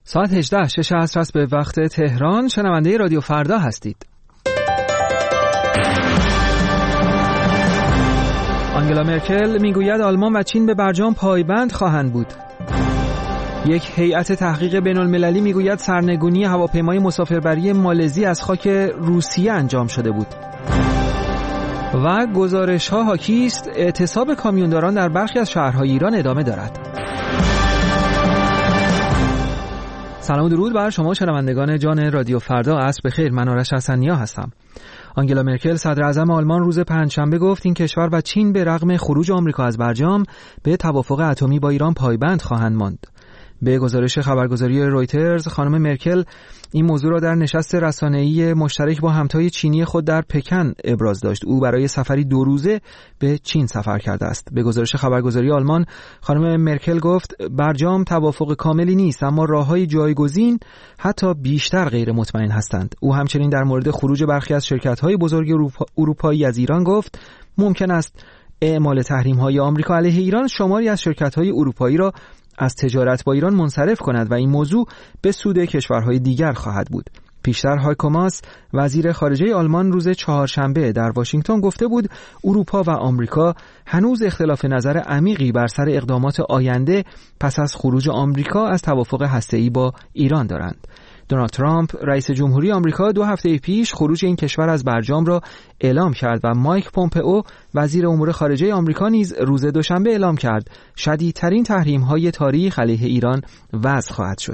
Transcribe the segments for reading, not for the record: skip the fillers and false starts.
ساعت 18 6 عصر است به وقت تهران. شنونده رادیو فردا هستید. آنگلا مرکل میگوید آلمان و چین به برجام پایبند خواهند بود. یک هیئت تحقیق بین‌المللی میگوید سرنگونی هواپیمای مسافربری مالزی از خاک روسیه انجام شده بود. و گزارش‌ها حاکی است اعتصاب کامیونداران در برخی از شهرهای ایران ادامه دارد. سلام و درود بر شما شنوندگان جان رادیو فردا. عصر بخیر. من آرش حسنیا هستم. آنگلا مرکل صدر اعظم آلمان روز پنجشنبه گفت این کشور و چین به رغم خروج آمریکا از برجام به توافق اتمی با ایران پایبند خواهند ماند. به گزارش خبرگزاری رویترز خانم مرکل این موضوع را در نشست رسانه‌ای مشترک با همتای چینی خود در پکن ابراز داشت. او برای سفری 2 روزه به چین سفر کرده است. به گزارش خبرگزاری آلمان خانم مرکل گفت برجام توافق کاملی نیست، اما راه‌های جایگزین حتی بیشتر غیر مطمئن هستند. او همچنین در مورد خروج برخی از شرکت‌های بزرگ اروپایی از ایران گفت ممکن است اعمال تحریم‌های آمریکا علیه ایران شماری از شرکت‌های اروپایی را از تجارت با ایران منصرف کند و این موضوع به سود کشورهای دیگر خواهد بود. پیشتر هایکو ماس وزیر خارجه آلمان روز چهارشنبه در واشنگتن گفته بود اروپا و آمریکا هنوز اختلاف نظر عمیقی بر سر اقدامات آینده پس از خروج آمریکا از توافق هسته‌ای با ایران دارند. دونالد ترامپ رئیس جمهوری آمریکا 2 هفته پیش خروج این کشور از برجام را اعلام کرد و مایک پومپئو وزیر امور خارجه آمریکا نیز روز دوشنبه اعلام کرد شدیدترین تحریم‌های تاریخ علیه ایران وضع خواهد شد.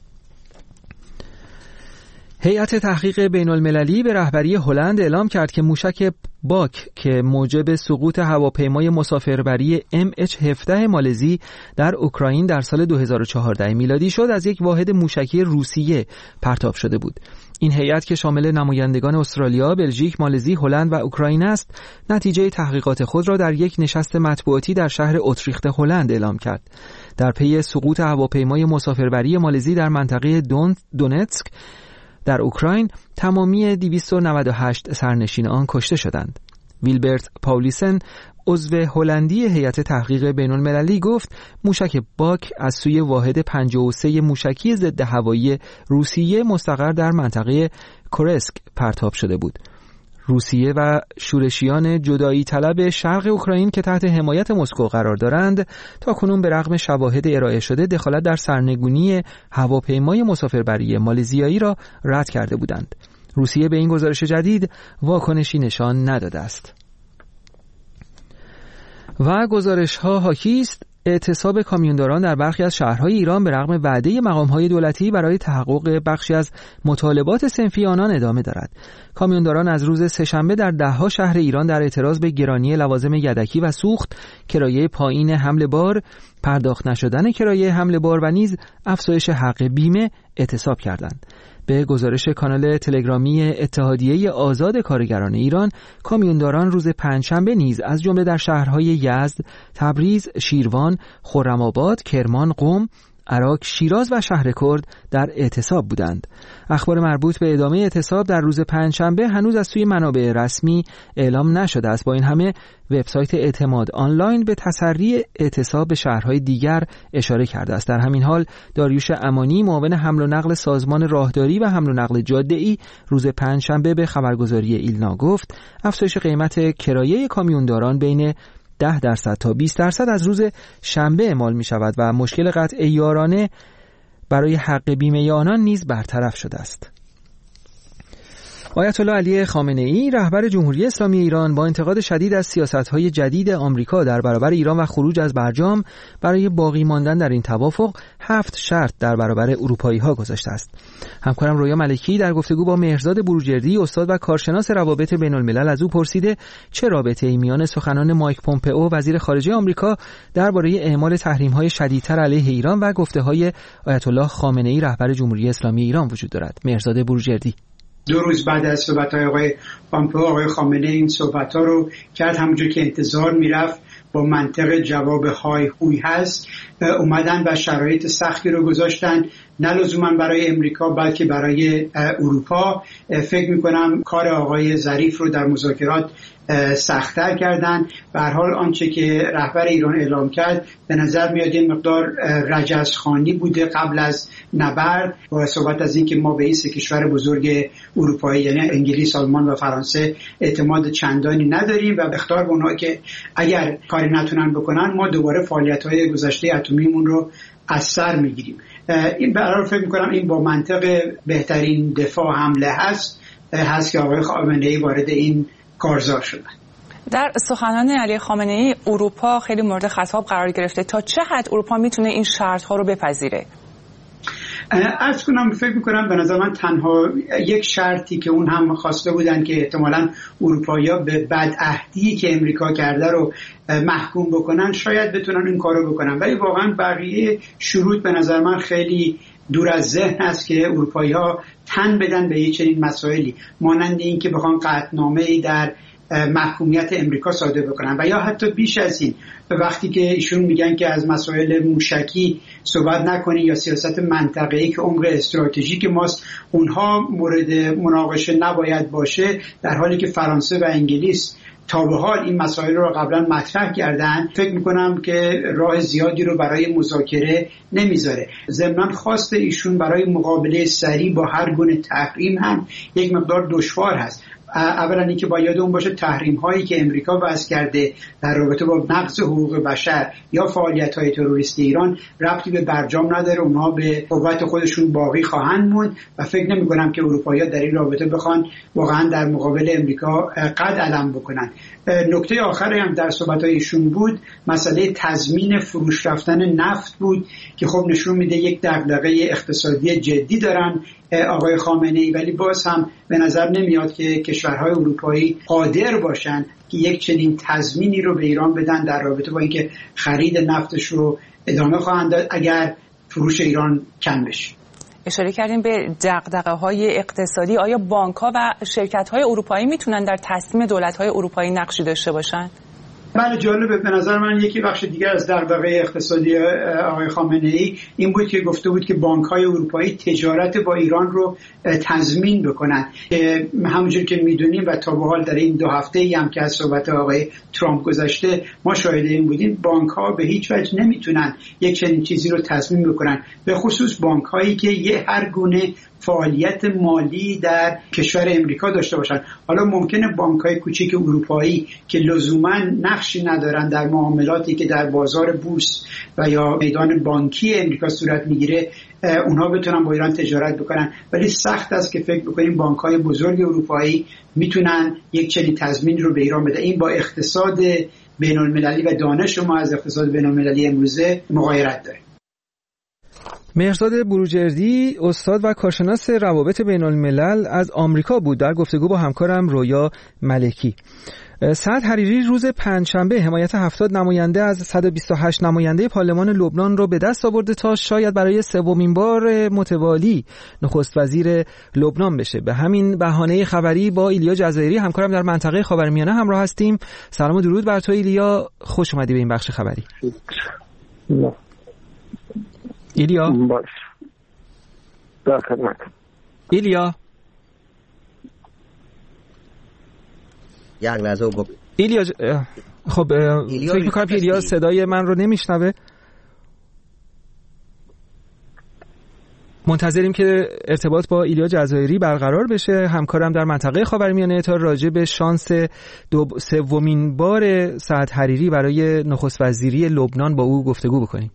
هیئت تحقیق بین‌المللی به رهبری هلند اعلام کرد که موشک باک که موجب سقوط هواپیمای مسافربری MH17 مالزی در اوکراین در سال 2014 میلادی شد از یک واحد موشکی روسیه پرتاب شده بود. این هیئت که شامل نمایندگان استرالیا، بلژیک، مالزی، هلند و اوکراین است، نتیجه تحقیقات خود را در یک نشست مطبوعاتی در شهر اتریخت هلند اعلام کرد. در پی سقوط هواپیمای مسافربری مالزی در منطقه دونتسک در اوکراین تمامی 298 سرنشین آن کشته شدند. ویلبرت پاولیسن عضو هلندی هیئت تحقیق بین‌المللی گفت موشک باک از سوی واحد 53 موشکی ضد هوایی روسیه مستقر در منطقه کورسک پرتاب شده بود. روسیه و شورشیان جدایی طلب شرق اوکراین که تحت حمایت مسکو قرار دارند تاکنون به رغم شواهد ارائه شده دخالت در سرنگونی هواپیمای مسافربری مالزیایی را رد کرده بودند. روسیه به این گزارش جدید واکنشی نشان نداده است. و گزارش‌ها حاکی است اعتصاب کامیونداران در برخی از شهرهای ایران به رغم وعده مقام‌های دولتی برای تحقق بخشی از مطالبات صنفی آنان ادامه دارد. کامیونداران از روز سه‌شنبه در 10 شهر ایران در اعتراض به گرانی لوازم یدکی و سوخت، کرایه پایین حمل بار، پرداخت نشدن کرایه حمل بار و نیز افزایش حق بیمه اعتصاب کردند. به گزارش کانال تلگرامی اتحادیه آزاد کارگران ایران، کامیونداران روز پنجشنبه نیز از جمله در شهرهای یزد، تبریز، شیروان، خرم‌آباد، کرمان، قم، عراق، شیراز و شهرکرد در اعتصاب بودند. اخبار مربوط به ادامه اعتصاب در روز پنجشنبه هنوز از سوی منابع رسمی اعلام نشده است. با این همه وبسایت اعتماد آنلاین به تسری اعتصاب به شهرهای دیگر اشاره کرده است. در همین حال داریوش امانی معاون حمل و نقل سازمان راهداری و حمل و نقل جاده‌ای روز پنجشنبه به خبرگزاری ایلنا گفت افزایش قیمت کرایه کامیونداران بین 10% تا 20% از روز شنبه اعمال می شود و مشکل قطع یارانه برای حق بیمه آنان نیز برطرف شده است. آیت الله علی خامنه‌ای رهبر جمهوری اسلامی ایران با انتقاد شدید از سیاست‌های جدید آمریکا در برابر ایران و خروج از برجام برای باقی ماندن در این توافق 7 شرط در برابر اروپایی‌ها گذاشته است. همکارم رویا ملکی در گفتگو با مهرزاد بروجردی استاد و کارشناس روابط بین‌الملل از او پرسیده چه رابطه‌ای میان سخنان مایک پومپئو وزیر خارجه آمریکا درباره اعمال تحریم‌های شدیدتر علیه ایران و گفته‌های آیت الله خامنه‌ای رهبر جمهوری اسلامی ایران وجود دارد. مهرزاد بروجردی 2 روز بعد از صحبت‌های آقای پومپئو، آقای خامنه این صحبت‌ها رو کرد، همونجور که انتظار میرفت با منطق جواب های هوی هست اومدن و شرایط سختی رو گذاشتن نه لزوما برای امریکا بلکه برای اروپا. فکر میکنم کار آقای ظریف رو در مذاکرات سخت‌تر کردن. به هر حال آنچه که رهبر ایران اعلام کرد به نظر میاد این مقدار رجزخوانی بوده قبل از نبرد، با صحبت از این که ما به این سه کشور بزرگ اروپایی یعنی انگلیس، آلمان و فرانسه اعتماد چندانی نداریم و بخطار به اونها که اگر کاری نتونن بکنن ما دوباره فعالیت‌های گذشته اتمیمون رو از سر میگیریم. این به هر حال فکر می‌کنم این با منطق بهترین دفاع حمله هست که آقای خامنه‌ای وارد این کارزار شدن. در سخنان علی خامنه‌ای اروپا خیلی مورد خطاب قرار گرفته. تا چه حد اروپا میتونه این شرط‌ها رو بپذیره؟ عرض کنم فکر میکنم به نظر من تنها یک شرطی که اون هم خواسته بودن که احتمالاً اروپایی‌ها به بدعهدی که امریکا کرده رو محکوم بکنن شاید بتونن این کارو بکنن، ولی واقعا بقیه شروط به نظر من خیلی دور از ذهن است که اروپایی‌ها تن بدن به یک چنین مسائلی، مانند این که بخوان قطعنامه‌ای در محکومیت امریکا صادر بکنن و یا حتی بیش از این. وقتی که ایشون میگن که از مسائل موشکی صحبت نکنین یا سیاست منطقه‌ای که عمق استراتژیک ماست اونها مورد مناقشه نباید باشه، در حالی که فرانسه و انگلیس تا به حال این مسائل رو قبلا مطرح کردن، فکر میکنم که راه زیادی رو برای مذاکره نمیذاره. ضمناً خواست ایشون برای مقابله سریع با هر گونه تحریم هم یک مقدار دشوار هست. اولا اینکه باید اون باشه تحریم هایی که امریکا وضع کرده در رابطه با نقض حقوق بشر یا فعالیت های تروریستی ایران ربطی به برجام نداره، اونها به قوت خودشون باقی خواهند موند و فکر نمی کنم که اروپایی‌ها در این رابطه بخوان واقعا در مقابل امریکا قد علم بکنن. نکته آخری هم در صحبت‌های ایشون بود مسئله تضمین فروش رفتن نفت بود که خب نشون میده یک دغدغه اقتصادی جدی دارن آقای خامنه‌ای، ولی باز هم به نظر نمیاد که کشورهای اروپایی قادر باشن که یک چنین تضمینی رو به ایران بدن در رابطه با اینکه خرید نفتش رو ادامه خواهند داد اگر فروش ایران کم بشه. اشاره کردیم به دغدغه‌های اقتصادی. آیا بانک‌ها و شرکت‌های اروپایی میتونن در تصمیم دولت‌های اروپایی نقشی داشته باشن؟ بله، جالبه. به نظر من یکی بخش دیگر از دغدغه اقتصادی آقای خامنه‌ای این بود که گفته بود که بانک‌های اروپایی تجارت با ایران رو تضمین بکنن. همونجور که میدونیم و تا به حال در این 2 هفته‌ای هم که از صحبت آقای ترامپ گذشته ما شاهد این بودیم، بانک‌ها به هیچ وجه نمیتونن یک چنین چیزی رو تضمین بکنن، به خصوص بانک‌هایی که هر گونه فعالیت مالی در کشور امریکا داشته باشن. حالا ممکنه بانک‌های کوچیک اروپایی که لزوماً نقشی ندارن در معاملاتی که در بازار بورس و یا میدان بانکی امریکا صورت میگیره اونها بتونن با ایران تجارت بکنن، ولی سخت است که فکر بکنیم بانک‌های بزرگ اروپایی میتونن یک چنین تضمین رو به ایران بده. این با اقتصاد بین‌المللی و دانش ما از اقتصاد بین‌المللی امروزه مغایرت داره. مهرزاد بروجردی استاد و کارشناس روابط بین الملل از آمریکا بود در گفتگو با همکارم رویا ملکی. سعد حریری روز پنجشنبه حمایت 70 نماینده از 128 نماینده پارلمان لبنان رو به دست آورده تا شاید برای 3مین بار متوالی نخست وزیر لبنان بشه. به همین بهانه خبری با ایلیا جزایری همکارم در منطقه خاورمیانه همراه هستیم. سلام و درود بر تو ایلیا، خوش اومدی به این بخش خبری. ایلیا باش در خدمت. ایلیا یک لحظه ایلیا خب فکر می‌کنم که ایلیا صدای من رو نمیشنوه. منتظریم که ارتباط با ایلیا جزایری برقرار بشه، همکارم در منطقه خاورمیانه، تا راجع به شانس 3مین بار سعد حریری برای نخست وزیری لبنان با او گفتگو بکنیم.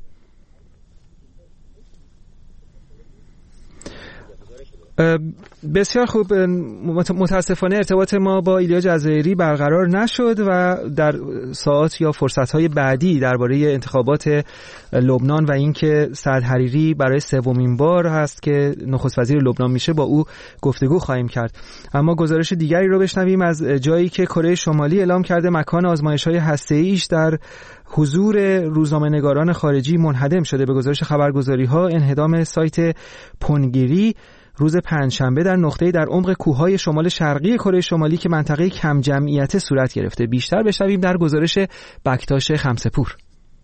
بسیار خوب. متاسفانه ارتباط ما با ایلیا جزایری برقرار نشد و در ساعات یا فرصت‌های بعدی درباره انتخابات لبنان و اینکه سعد حریری برای 3مین بار هست که نخست وزیر لبنان میشه با او گفتگو خواهیم کرد. اما گزارش دیگری رو بشنویم از جایی که کره شمالی اعلام کرده مکان آزمایش‌های هسته‌ایش در حضور روزنامه‌نگاران خارجی منهدم شده. به گزارش خبرگزاری‌ها انهدام سایت پونگیری روز پنجشنبه در نقطه‌ای در عمق کوههای شمال شرقی کره شمالی که منطقه کم جمعیت صورت گرفته. بیشتر بشنویم در گزارش بکتاش خمسه‌پور.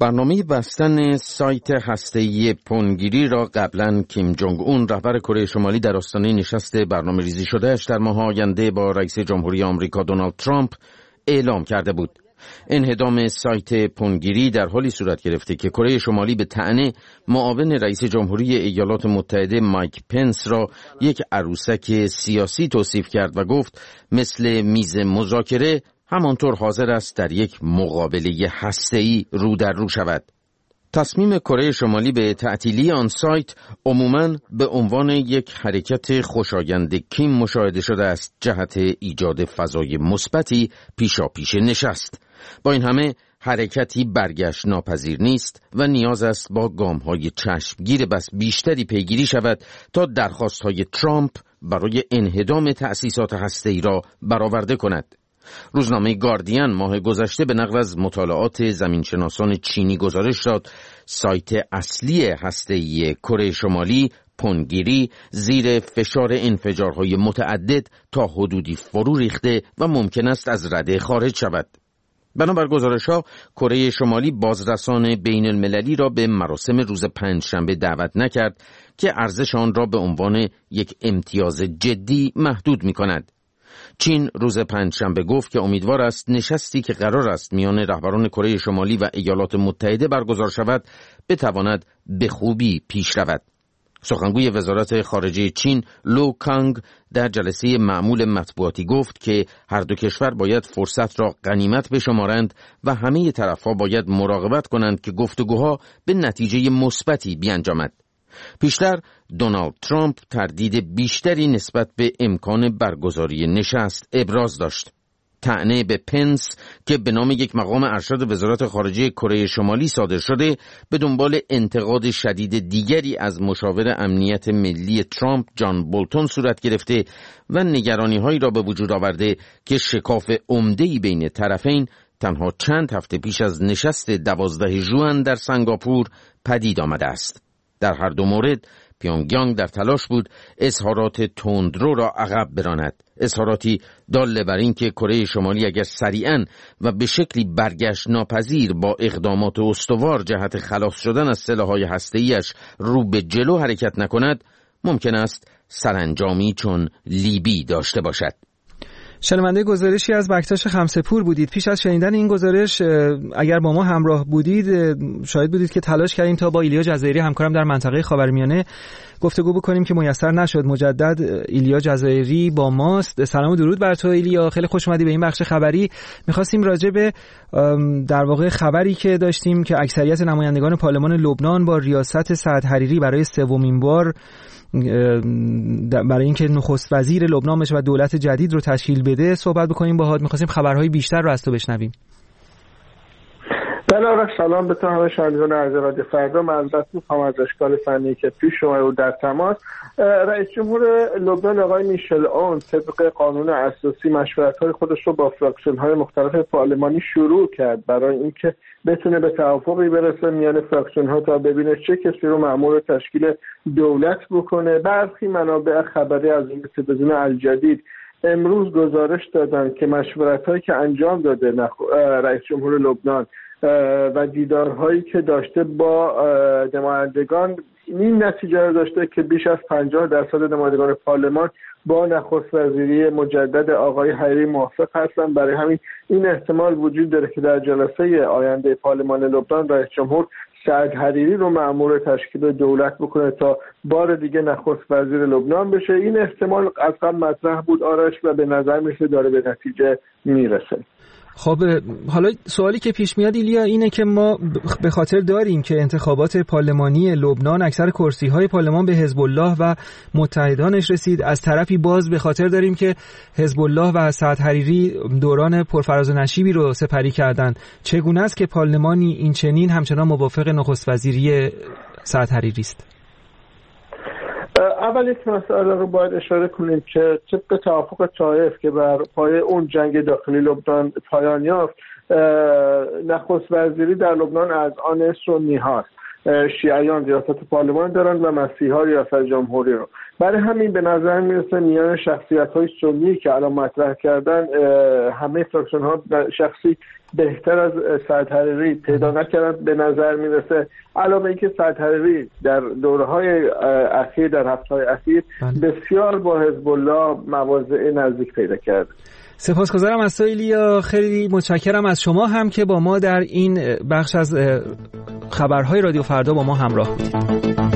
برنامه بستن سایت هسته‌ای پونگیری را قبلا کیم جونگ اون رهبر کره شمالی در آستانه نشست برنامه‌ریزی شده‌اش در ماه آینده با رئیس جمهوری آمریکا دونالد ترامپ اعلام کرده بود. انهدام سایت پونگیری در حالی صورت گرفته که کره شمالی به طعنه معاون رئیس جمهوری ایالات متحده مایک پنس را یک عروسک سیاسی توصیف کرد و گفت مثل میز مذاکره همانطور حاضر است در یک مقابله هسته‌ای رو در رو شود. تصمیم کره شمالی به تعطیلی آن سایت عموماً به عنوان یک حرکت خوشایند کیم مشاهده شده است جهت ایجاد فضای مثبتی پیشاپیش نشست. با این همه حرکتی برگشت ناپذیر نیست و نیاز است با گام‌های چشمگیر بس بیشتری پیگیری شود تا درخواست‌های ترامپ برای انهدام تأسیسات هسته‌ای را برآورده کند. روزنامه گاردین ماه گذشته به نقل از مطالعات زمینشناسان چینی گزارش داد سایت اصلی هسته‌ای کره شمالی پونگیری زیر فشار انفجارهای متعدد تا حدودی فرو ریخته و ممکن است از رده خارج شود. بنابر گزارش‌ها کره شمالی بازرسان بین المللی را به مراسم روز پنجشنبه دعوت نکرد که ارزش آن را به عنوان یک امتیاز جدی محدود می‌کند. چین روز پنجشنبه گفت که امیدوار است نشستی که قرار است میان رهبران کره شمالی و ایالات متحده برگزار شود بتواند به خوبی پیش رود. سخنگوی وزارت خارجه چین لو کانگ در جلسه معمول مطبوعاتی گفت که هر دو کشور باید فرصت را غنیمت بشمارند و همه طرف‌ها باید مراقبت کنند که گفتگوها به نتیجه مثبتی بیانجامد. پیشتر دونالد ترامپ تردید بیشتری نسبت به امکان برگزاری نشست ابراز داشت. طعنه به پنس که به نام یک مقام ارشد وزارت خارجه کره شمالی صادر شده به دنبال انتقاد شدید دیگری از مشاور امنیت ملی ترامپ جان بولتون صورت گرفته و نگرانی‌هایی را به وجود آورده که شکاف عمده‌ای بین طرفین تنها چند هفته پیش از نشست 12 ژوئن در سنگاپور پدید آمده است. در هر دو مورد پیونگیانگ در تلاش بود اظهارات تندرو را عقب براند، اظهاراتی دال بر این که کره شمالی اگر سریعاً و به شکلی برگشت ناپذیر با اقدامات استوار جهت خلاص شدن از سلاح‌های هسته‌ایش رو به جلو حرکت نکند ممکن است سرانجامی چون لیبی داشته باشد. شنونده گزارشی از بکتاش خمسه‌پور بودید. پیش از شنیدن این گزارش اگر با ما همراه بودید شاهد بودید که تلاش کردیم تا با ایلیا جزایری همکارم در منطقه خاورمیانه گفتگو بکنیم که میسر نشد. مجدد ایلیا جزایری با ماست. سلام و درود بر تو ایلیا، خیلی خوش اومدی به این بخش خبری. می‌خواستیم راجع به در واقع خبری که داشتیم که اکثریت نمایندگان پارلمان لبنان با ریاست سعد حریری برای سومین بار برای اینکه نخست وزیر لبنان بشه و دولت جدید رو تشکیل بده صحبت بکنیم باهات. می‌خواستیم خبرهای بیشتر رو از تو بشنویم. بله، سلام به تو همه شنوندگان عزیز رادیو فردا. من البته می‌خوام از اشکال فنی که پیش اومد و در تماس رئیس جمهور لبنان آقای میشل اون طبق قانون اساسی مشورت‌های خودش رو با فراکسیون‌های مختلف پارلمانی شروع کرد برای اینکه بتونه به توافقی برسه میان فراکسیون‌ها تا ببینه چه کسی رو مأمور تشکیل دولت بکنه. برخی منابع خبری از این تلویزیون الجدید امروز گزارش دادن که مشورت‌هایی که انجام داده رئیس جمهور لبنان و دیدارهایی که داشته با نمایندگان این نتیجه رو داشته که بیش از 50% نمایندگان پارلمان با نخست وزیری مجدد آقای حریری موافق هستند. برای همین این احتمال وجود داره که در جلسه آینده پارلمان لبنان رئیس جمهور سعد حریری رو مأمور تشکیل دولت بکنه تا بار دیگه نخست وزیر لبنان بشه. این احتمال از قبل مطرح بود آرش و به نظر میسه داره به نتیجه میرسه. خب حالا سوالی که پیش میاد ایلیا اینه که ما به خاطر داریم که انتخابات پارلمانی لبنان اکثر کرسی‌های پارلمان به حزب الله و متحدانش رسید. از طرفی باز به خاطر داریم که حزب الله و سعد حریری دوران پرفراز و نشیبی رو سپری کردن. چگونه است که پارلمانی این چنین همچنان موافق نخست وزیری سعد حریری است؟ اول یک مسئله رو باید اشاره کنیم که طبق توافق طائف که بر پایه اون جنگ داخلی لبنان پایان یافت، نخست وزیری در لبنان از آن سنی هاست. شیعیان ریاست پارلمان دارند و مسیحا ریاست جمهوری رو. برای همین به نظر میرسه میان شخصیت های سنی که الان مطرح کردن همه فراکسیون ها شخصی بهتر از سعد حریری پیدا نکردن. به نظر میرسه علاوه اینکه سعد حریری در دوره‌های اخیر، در هفته‌های اخیر بسیار با حزب الله مواضع نزدیک پیدا کرده. سپاسگزارم از تو ایلیا، خیلی متشکرم از شما هم که با ما در این بخش از خبرهای رادیو فردا با ما همراه بودید.